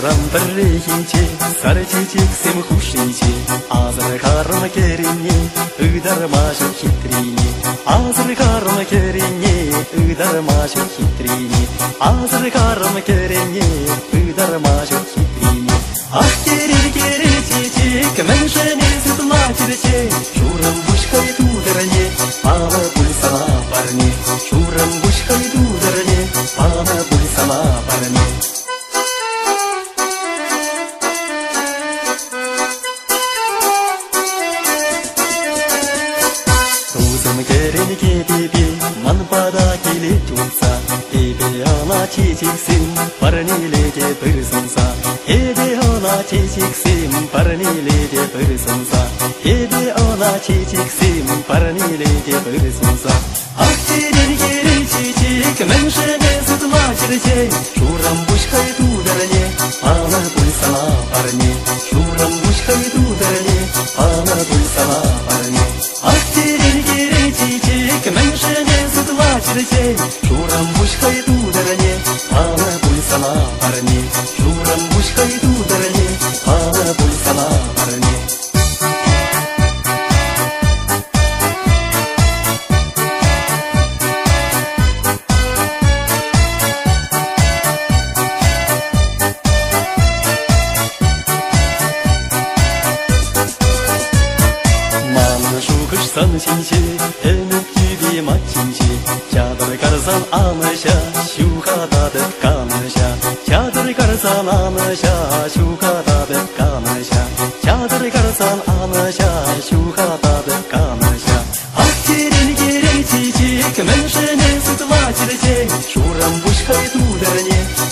Шурам бірлегенше, сары чечек сем хушинше, азыр қарыма керене, ыдармашы хитрине. Азыр қарыма керене, ыдармашы хитрине. Азыр қарыма керене, ыдармашы хитрине. Ах, керер чечек, мен жене сытлачырче, Шурам бушкай тудырне, пала пуль сама парне. Шурам бушкай тудырне, пала пуль сама парне. Керене манпада келе чулса, эбе ана чечексин, парнилеге бір сынса. Эбе ана чечексин, парнилеге бір сынса. Эбе ана чечексин, парнилеге бір сынса. Ах, керер чечек, мен жене сытлачырче, Шурам бушкай тудырне, ана пуль сама парне. Шурам бушкай тудырне, ана пуль сама парне. Ах, керер чечек, мен жене сытлачырче, Шурам бушкай тудырне, ана пуль сама парне. Шурам бушкай тудырне, ана пуль сама парне. Санчинче, эмек күйбе матчинче, Чадыр карсан аныша, шухатады каныша. Чадыр карсан аныша, шухатады каныша. Чадыр карсан аныша, шухатады каныша. Ах, керер чечек, мен жене сытлачырче, Шурам бушкай тудырне,